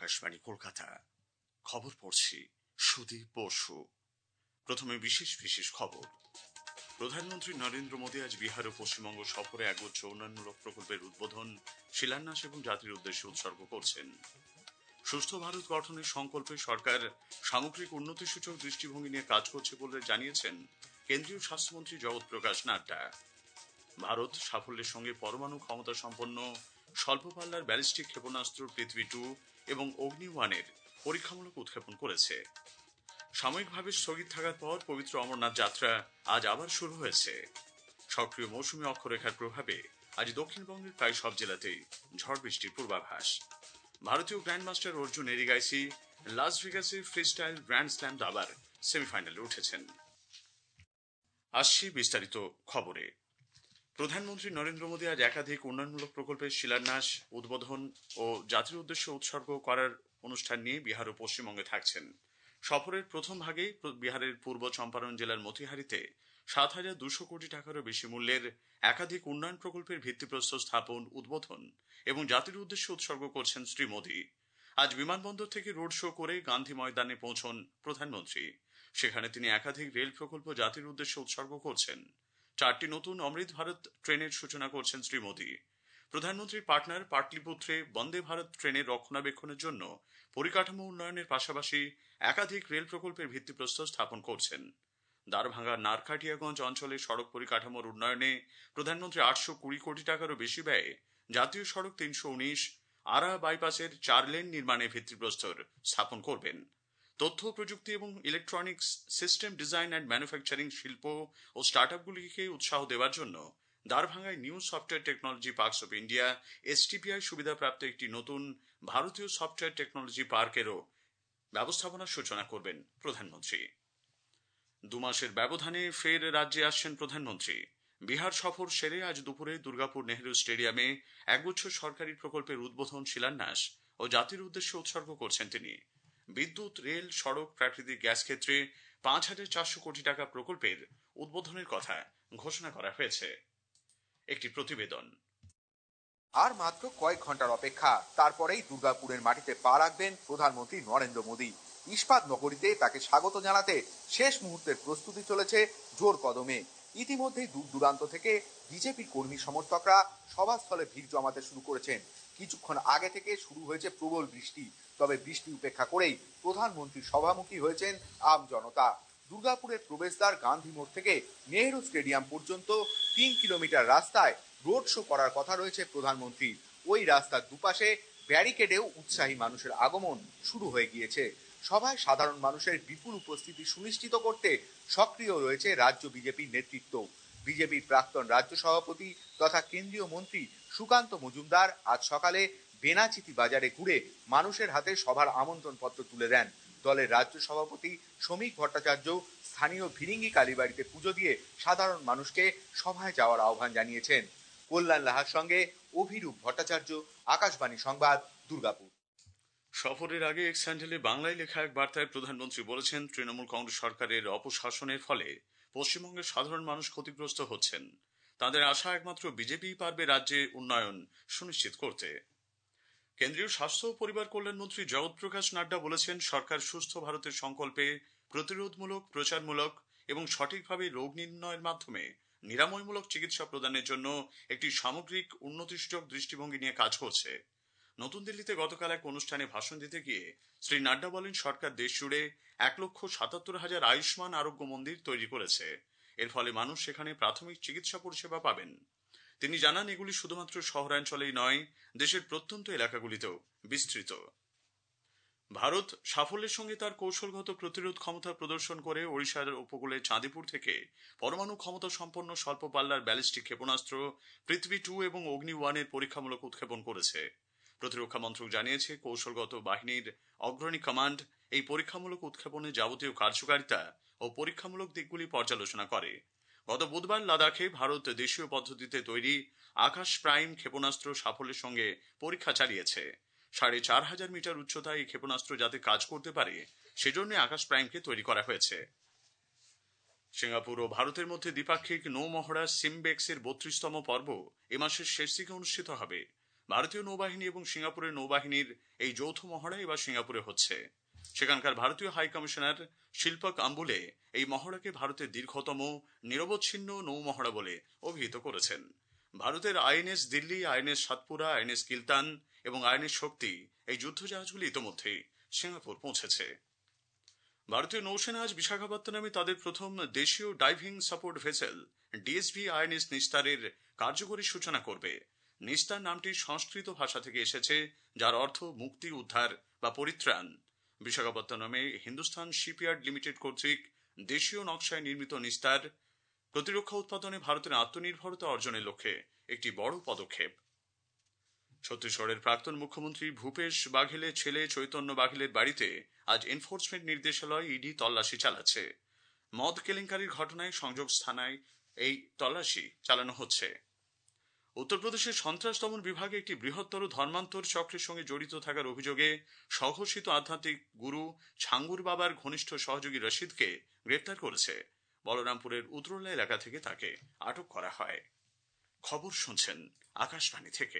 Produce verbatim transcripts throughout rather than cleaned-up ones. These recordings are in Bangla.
আকাশবাণী কলকাতা। খবর পড়ছি সুদীপ বসু। প্রথমে বিশেষ বিশেষ খবর। প্রধানমন্ত্রী নরেন্দ্র মোদী আজ বিহার ও পশ্চিমবঙ্গ সফরে একগুচ্ছ উন্নয়নমূলক প্রকল্পের উদ্বোধন, শিলান্যাস এবং জাতির উদ্দেশ্যে উৎসর্গ করছেন। সুস্থ ভারত গঠনের সংকল্পে সরকার সামগ্রিক উন্নতিসূচক দৃষ্টিভঙ্গি নিয়ে কাজ করছে বলে জানিয়েছেন কেন্দ্রীয় স্বাস্থ্যমন্ত্রী জগৎ প্রকাশ নাড্ডা। ভারত সাফল্যের সঙ্গে পরমাণু ক্ষমতা সম্পন্ন স্বল্প পাল্লার ব্যালিস্টিক ক্ষেপণাস্ত্র পৃথিবী টু এবং অগ্নি ওয়ানের পরীক্ষামূলক উৎক্ষেপণ করেছে। সাময়িকভাবে স্থগিত থাকার পর পবিত্র অমরনাথ যাত্রা আজ আবার শুরু হয়েছে। সক্রিয় মৌসুমী অক্ষরেখার প্রভাবে আজ দক্ষিণবঙ্গের প্রায় সব জেলাতেই ঝড় বৃষ্টির পূর্বাভাস। ভারতীয় গ্র্যান্ডমাস্টার অর্জুন এরিগাইসি লাস ভেগাসে ফ্রিস্টাইল গ্র্যান্ড স্ল্যাম দাবার সেমিফাইনালে উঠেছেন। আসছি বিস্তারিত খবরে। প্রধানমন্ত্রী নরেন্দ্র মোদী আজ একাধিক উন্নয়নমূলক প্রকল্পের শিলান্যাস, উদ্বোধন ও জাতির উদ্দেশ্যে উৎসর্গ করার অনুষ্ঠান নিয়ে বিহার ও পশ্চিমবঙ্গে থাকছেন। সফরের প্রথম ভাগে বিহারের পূর্ব চম্পারণ জেলার মতিহারিতে সাত হাজার দুশো কোটি টাকারও বেশি মূল্যের একাধিক উন্নয়ন প্রকল্পের ভিত্তিপ্রস্তর স্থাপন, উদ্বোধন এবং জাতির উদ্দেশ্যে উৎসর্গ করছেন শ্রী মোদী। আজ বিমানবন্দর থেকে রোড শো করে গান্ধী ময়দানে পৌঁছন প্রধানমন্ত্রী। সেখানে তিনি একাধিক রেল প্রকল্প জাতির উদ্দেশ্যে উৎসর্গ করছেন। চারটি নতুন অমৃত ভারত ট্রেনের সূচনা করছেন শ্রী মোদী। প্রধানমন্ত্রীর পার্টনার পাটলিপুত্রে বন্দে ভারত ট্রেনের রক্ষণাবেক্ষণের জন্য পরিকাঠামো উন্নয়নের পাশাপাশি একাধিক রেল প্রকল্পের ভিত্তিপ্রস্তর স্থাপন করছেন। দ্বারভাঙ্গার নারকাটিয়াগঞ্জ অঞ্চলে সড়ক পরিকাঠামোর উন্নয়নে প্রধানমন্ত্রী আটশো কুড়ি কোটি টাকারও বেশি ব্যয়ে জাতীয় সড়ক তিনশো উনিশ আরা বাইপাসের চার লেন নির্মাণের ভিত্তিপ্রস্তর স্থাপন করবেন। তথ্য প্রযুক্তি এবং electronics system design and manufacturing শিল্প ও স্টার্ট আপগুলিকে উৎসাহ দেওয়ার জন্য দ্বারভাঙ্গায় new software technology parks of India STPI সুবিধাপ্রাপ্ত একটি নতুন ভারতীয় সফটওয়্যার টেকনোলজি পার্কেরও ব্যবস্থাপনার সূচনা করবেন প্রধানমন্ত্রী। দু মাসের ব্যবধানে ফের রাজ্যে আসছেন প্রধানমন্ত্রী। বিহার সফর সেরে আজ দুপুরে দুর্গাপুর নেহরু স্টেডিয়ামে একগুচ্ছ সরকারি প্রকল্পের উদ্বোধন, শিলান্যাস ও জাতির উদ্দেশ্যে উৎসর্গ করছেন তিনি। বিদ্যুৎ, রেল, সড়ক, প্রাকৃতিক গ্যাস ক্ষেত্রে পাঁচ হাজার চারশো কোটি টাকা প্রকল্পের উদ্বোধনের কথা ঘোষণা করা হয়েছে। একটি প্রতিবেদন। আর মাত্র কয়েক ঘন্টার অপেক্ষা, তারপরেই দুর্গাপুরের মাটিতে পা রাখবেন প্রধানমন্ত্রী নরেন্দ্র মোদী। ইস্পাত নগরীতে তাকে স্বাগত জানাতে শেষ মুহূর্তের প্রস্তুতি চলেছে জোর কদমে। ইতিমধ্যেই দূর দূরান্ত থেকে বিজেপির কর্মী সমর্থকরা সভাস্থলে ভিড় জমাতে শুরু করেছেন। কিছুক্ষণ আগে থেকে শুরু হয়েছে প্রবল বৃষ্টি, তবে বৃষ্টি উপেক্ষা করেই প্রধানমন্ত্রী সভামুখী হয়েছেন আম জনতা। দুর্গাপুরের প্রবেশদ্বার গান্ধী মোড় থেকে নেহরু স্টেডিয়াম পর্যন্ত তিন কিলোমিটার রাস্তায় রোড শো করার কথা রয়েছে প্রধানমন্ত্রী। ওই রাস্তার দুপাশে ব্যারিকেডেও উৎসাহী মানুষের আগমন শুরু হয়ে গিয়েছে। সভায় সাধারণ মানুষের বিপুল উপস্থিতি সুনিশ্চিত করতে সক্রিয় রয়েছে রাজ্য বিজেপির নেতৃত্ব। বিজেপির প্রাক্তন রাজ্য সভাপতি তথা কেন্দ্রীয় মন্ত্রী সুকান্ত মজুমদার আজ সকালে বেনাচিতি বাজারে ঘুরে মানুষের হাতে সভার আমন্ত্রণ পত্র তুলে দেন। দলের রাজ্য সভাপতি শ্রমিক ভট্টাচার্য স্থানীয় ভিরিঙ্গি কালীবাড়িতে পুজো দিয়ে সাধারণ মানুষকে সভায় যাওয়ার আহ্বান জানিয়েছেন। কল্যাণ লাহার সঙ্গে অভিরূপ ভট্টাচার্য, আকাশবাণী সংবাদ, দুর্গাপুর। সফরের আগে এক স্যান্ডেলে বাংলায় লেখা এক বার্তায় প্রধানমন্ত্রী বলেছেন, তৃণমূল কংগ্রেস সরকারের অপশাসনের ফলে পশ্চিমবঙ্গের সাধারণ মানুষ ক্ষতিগ্রস্ত হচ্ছেন। তাদের আশা একমাত্র বিজেপি পারবে রাজ্যে উন্নয়ন সুনিশ্চিত করতে। কেন্দ্রীয় স্বাস্থ্য ও পরিবার কল্যাণ মন্ত্রী জগৎ প্রকাশ নাড্ডা বলেছেন, সরকার সুস্থ ভারতের সংকল্পে প্রতিরোধমূলক, প্রচারমূলক এবং সঠিকভাবে রোগ নির্ণয়ের মাধ্যমে নিরাময়মূলক চিকিৎসা প্রদানের জন্য একটি সামগ্রিক উন্নতিসূচক দৃষ্টিভঙ্গি নিয়ে কাজ করছে। নতুন দিল্লিতে গতকাল এক অনুষ্ঠানে ভাষণ দিতে গিয়ে শ্রী নাড্ডা বলেন, সরকার দেশ জুড়ে এক লক্ষ সাতাত্তর হাজার আয়ুষ্মান আরোগ্য মন্দির তৈরি করেছে। এর ফলে মানুষ সেখানে প্রাথমিক চিকিৎসা পরিষেবা পাবেন। তিনি জানান, এগুলি শুধুমাত্র শহরাঞ্চলেই নয়, দেশের প্রত্যন্ত এলাকাগুলিতেও বিস্তৃত। ভারত সাফল্যের সঙ্গে তার কৌশলগত প্রতিরোধ ক্ষমতা প্রদর্শন করে ওড়িশার উপকূলে চাঁদিপুর থেকে পরমাণু ক্ষমতা সম্পন্ন স্বল্প পাল্লার ব্যালিস্টিক ক্ষেপণাস্ত্র পৃথিবী টু এবং অগ্নি ওয়ানের পরীক্ষামূলক উৎক্ষেপণ করেছে। প্রতিরক্ষা মন্ত্রক জানিয়েছে, কৌশলগত বাহিনীর অগ্রণী কমান্ড এই পরীক্ষামূলক উৎক্ষেপণে যাবতীয় কার্যকারিতা ও পরীক্ষামূলক দিকগুলি পর্যালোচনা করে। গত বুধবার লাদাখে ভারত দেশীয় পদ্ধতিতে তৈরি আকাশ প্রাইম ক্ষেপণাস্ত্র সাফল্যের সঙ্গে পরীক্ষা চালিয়েছে। সাড়ে চার হাজার মিটার উচ্চতায় এই ক্ষেপণাস্ত্র যাতে কাজ করতে পারে সেজন্য আকাশ প্রাইমকে তৈরি করা হয়েছে। সিঙ্গাপুর ও ভারতের মধ্যে দ্বিপাক্ষিক নৌ মহড়া সিমবেক্স এর বত্রিশতম পর্ব এ মাসের শেষ দিকে অনুষ্ঠিত হবে। ভারতীয় নৌবাহিনী এবং সিঙ্গাপুরের নৌবাহিনীর এই যৌথ মহড়া এবার সিঙ্গাপুরে হচ্ছে। সেখানকার ভারতীয় হাই কমিশনার শিল্পক আম্বুলে এই মহড়াকে ভারতের দীর্ঘতম নিরবচ্ছিন্ন নৌ মহড়া বলে অভিহিত করেছেন। ভারতের INS Delhi, INS Satpura, INS Kiltan এবং আইএনএস শক্তি এই যুদ্ধজাহাজগুলি ইতোমধ্যেই সিঙ্গাপুর পৌঁছেছে। ভারতীয় নৌসেনা আজ বিশাখাপত্তনমে তাদের প্রথম দেশীয় diving support vessel DSV INS নিস্তারের কার্যকরী সূচনা করবে। নিস্তার নামটি সংস্কৃত ভাষা থেকে এসেছে, যার অর্থ মুক্তি, উদ্ধার বা পরিত্রাণ। বিশাখাপত্তনমে হিন্দুস্তান শিপইয়ার্ড লিমিটেড কর্তৃক দেশীয় নকশায় নির্মিত নিস্তার প্রতিরক্ষা উৎপাদনে ভারতের আত্মনির্ভরতা অর্জনের লক্ষ্যে একটি বড় পদক্ষেপ। ছত্তিশগড়ের প্রাক্তন মুখ্যমন্ত্রী ভূপেশ বাঘেলের ছেলে চৈতন্য বাঘেলের বাড়িতে আজ এনফোর্সমেন্ট নির্দেশালয় ইডি তল্লাশি চালাচ্ছে। মদ কেলেঙ্কারির ঘটনায় সংযোগ স্থানায় এই তল্লাশি চালানো হচ্ছে। উত্তরপ্রদেশের সন্ত্রাস দমন বিভাগে একটি বৃহত্তর ধর্মান্তর চক্রের সঙ্গে জড়িত থাকার অভিযোগে স্বঘোষিত আধ্যাত্মিক গুরু ছাঙ্গুর বাবার ঘনিষ্ঠ সহযোগী রশিদকে গ্রেপ্তার করেছে। বলরামপুরের উত্তরলা এলাকা থেকে তাকে আটক করা হয়। খবর শুনছেন আকাশবাণী থেকে।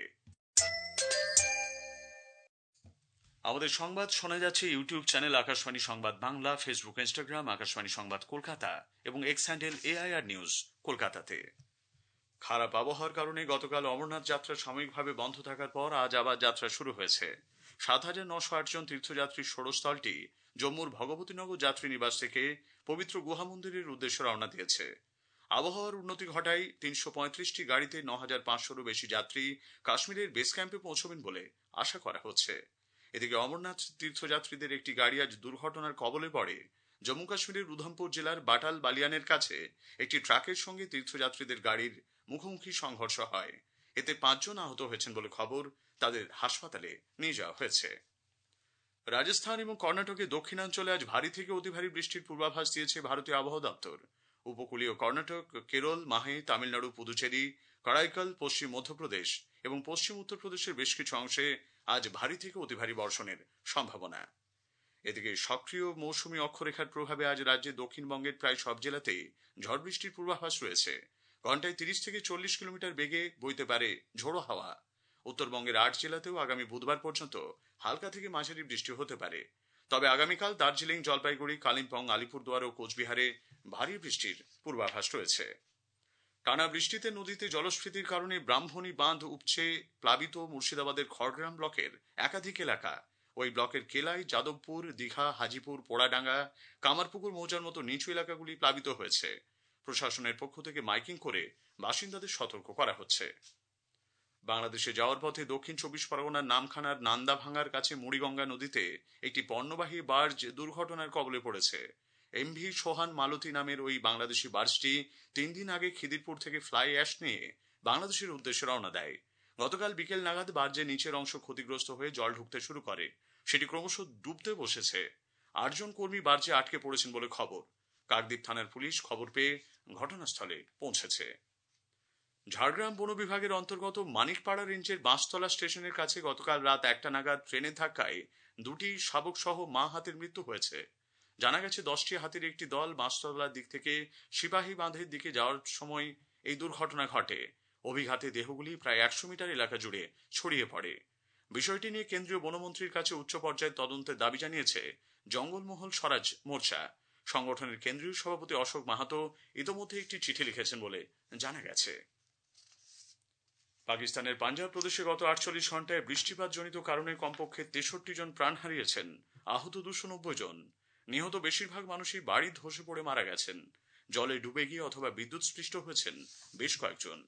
আমাদের সংবাদ শোনা যাচ্ছে ইউটিউব চ্যানেল আকাশবাণী সংবাদ বাংলা, ফেসবুক, ইনস্টাগ্রাম আকাশবাণী সংবাদ কলকাতা এবং এক্স হ্যান্ডেল এআইআর নিউজ কলকাতাতে। খারাপ আবহাওয়ার কারণে গতকাল অমরনাথ যাত্রা সাময়িকভাবে বন্ধ থাকার পর আজ আবার যাত্রা শুরু হয়েছে। সাত হাজার নশো আট জন তীর্থযাত্রীর ষোড়স্থলটি জম্মুর ভগবতীনগর যাত্রী নিবাস থেকে পবিত্র গুহা মন্দিরের উদ্দেশ্যে রওনা দিয়েছে। আবহাওয়ার উন্নতি ঘটায় তিনশো পঁয়ত্রিশটি গাড়িতে ন হাজার পাঁচশোরও বেশি যাত্রী কাশ্মীরের বেস ক্যাম্পে পৌঁছবেন বলে আশা করা হচ্ছে। এদিকে অমরনাথ তীর্থযাত্রীদের একটি গাড়ি আজ দুর্ঘটনার কবলে পড়ে। জম্মু কাশ্মীরের উধমপুর জেলার বাটাল বালিয়ানের কাছে একটি ট্রাকের সঙ্গে তীর্থযাত্রীদের গাড়ির মুখোমুখি সংঘর্ষ হয়। এতে পাঁচজন আহত হয়েছেন বলে খবর, তাদের হাসপাতালে নিয়ে যাওয়া হয়েছে। রাজস্থান এবং কর্ণাটকের দক্ষিণাঞ্চলে আজ ভারী থেকে অতি ভারী বৃষ্টির পূর্বাভাস দিয়েছে ভারতীয় আবহাওয়া দপ্তর। উপকূলীয় কর্ণাটক, কেরল, মাহে, তামিলনাড়ু, পুদুচেরি, করাইকাল, পশ্চিম মধ্যপ্রদেশ এবং পশ্চিম উত্তরপ্রদেশের বেশ কিছু অংশে আজ ভারী থেকে অতি ভারী বর্ষণের সম্ভাবনা। এদিকে সক্রিয় মৌসুমী অক্ষরেখার প্রভাবে আজ রাজ্যের দক্ষিণবঙ্গের প্রায় সব জেলাতেই ঝড় বৃষ্টির পূর্বাভাস রয়েছে। ঘন্টায় তিরিশ থেকে চল্লিশ কিলোমিটার বেগে বইতে পারে ঝোড়ো হাওয়া। উত্তরবঙ্গের আট জেলাতেও আগামী বুধবার পর্যন্ত হালকা থেকে মাঝারি বৃষ্টি হতে পারে। তবে আগামীকাল দার্জিলিং, জলপাইগুড়ি, কালিম্পং, আলিপুরদুয়ার ও কোচবিহারে ভারী বৃষ্টির পূর্বাভাস রয়েছে। টানা বৃষ্টিতে নদীতে জলস্ফীতির কারণে ব্রাহ্মণী বাঁধ উপচে প্লাবিত মুর্শিদাবাদের খড়গ্রাম ব্লকের একাধিক এলাকা। ওই ব্লকের কেলাই, যাদবপুর, দীঘা, হাজিপুর, পোড়াডাঙ্গা, কামারপুকুর মৌজার মতো নিচু এলাকাগুলি প্লাবিত হয়েছে। প্রশাসনের পক্ষ থেকে মাইকিং করে বাসিন্দাদের সতর্ক করা হচ্ছে। বাংলাদেশে যাওয়ার পথে দক্ষিণ চব্বিশ পরগনার নামখানার নান্দাভাঙ্গার কাছে মুড়িগঙ্গা নদীতে একটি পণ্যবাহী বার্জ দুর্ঘটনার কবলে পড়েছে। এমভি সোহান মালতী নামের ওই বাংলাদেশি বার্জটি তিন দিন আগে খিদিরপুর থেকে ফ্লাই অ্যাশ নিয়ে বাংলাদেশের উদ্দেশ্যে রওনা দেয়। গতকাল বিকেল নাগাদ বার্জের নিচের অংশ ক্ষতিগ্রস্ত হয়ে জল ঢুকতে শুরু করে। সেটি ক্রমশ ডুবতে বসেছে। আটজন কর্মী বার্জে আটকে পড়েছেন বলে খবর। কাকদ্বীপ থানার পুলিশ খবর পেয়ে ঘটনাস্থলে পৌঁছেছে। ঝাড়গ্রাম বন বিভাগের অন্তর্গত মানিকপাড়া রেঞ্জের বাঁশতলা স্টেশনের কাছে গতকাল রাত একটা নাগাদ ট্রেনের ধাক্কায় দুটি শাবক সহ মা হাতির মৃত্যু হয়েছে। জানা গেছে দশটি হাতির একটি দল বাঁশতলার দিক থেকে সিপাহী বাঁধের দিকে যাওয়ার সময় এই দুর্ঘটনা ঘটে। অভিঘাতে দেহগুলি প্রায় একশো মিটার এলাকা জুড়ে ছড়িয়ে পড়ে। বিষয়টি নিয়ে কেন্দ্রীয় বনমন্ত্রীর কাছে উচ্চ পর্যায়ে তদন্তের দাবি জানিয়েছে জঙ্গলমহল স্বরাজ মোর্চা। সংগঠনের কেন্দ্রীয় সভাপতি অশোক মাহাতো ইতোমধ্যে একটি চিঠি লিখেছেন বলে জানা গেছে। পাকিস্তানের পাঞ্জাব প্রদেশে গত আটচল্লিশ ঘন্টায় বৃষ্টিপাত জনিত কারণে কমপক্ষে তেষট্টি জন প্রাণ হারিয়েছেন, আহত দুশো নব্বই জন। নিহত বেশিরভাগ মানুষই বাড়ি ধসে পড়ে মারা গেছেন। জলে ডুবে গিয়ে অথবা বিদ্যুৎ স্পৃষ্ট হয়েছেন বেশ কয়েকজন।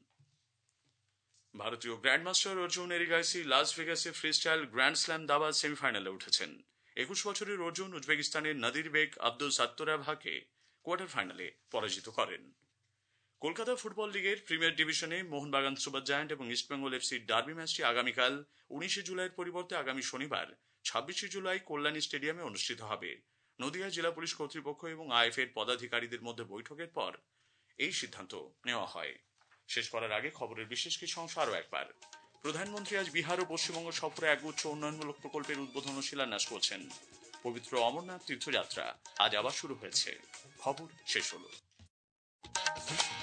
ভারতীয় গ্র্যান্ডমাস্টার অর্জুন এরিগাইসি লাস ভেগাসে ফ্রিস্টাইল গ্র্যান্ড স্ল্যাম দাবা সেমিফাইনালে উঠেছেন। একুশ বছরের অর্জুন উজবেকিস্তানের নাদির বেগ আব্দুল সাত্তরাভাকে কোয়ার্টার ফাইনালে পরাজিত করেন। কলকাতা ফুটবল লিগের প্রিমিয়ার ডিভিশনে মোহনবাগান সুপার জায়ান্ট এবং ইস্টবেঙ্গল এফসির ডার্বি ম্যাচটি আগামীকাল উনিশে জুলাইয়ের পরিবর্তে আগামী শনিবার ছাব্বিশে জুলাই কল্যাণী স্টেডিয়ামে অনুষ্ঠিত হবে। নদিয়া জেলা পুলিশ কর্তৃপক্ষ এবং আইএফ এর পদাধিকারীদের মধ্যে বৈঠকের পর এই সিদ্ধান্ত নেওয়া হয়। শেষ করার আগে খবরের বিশেষ কিছু অংশ আরও একবার। প্রধানমন্ত্রী আজ বিহার ও পশ্চিমবঙ্গ সফরে একগুচ্ছ উন্নয়নমূলক প্রকল্পের উদ্বোধন ও শিলান্যাস করছেন। পবিত্র অমরনাথ তীর্থযাত্রা আজ আবার শুরু হয়েছে। খবর শেষ হলো।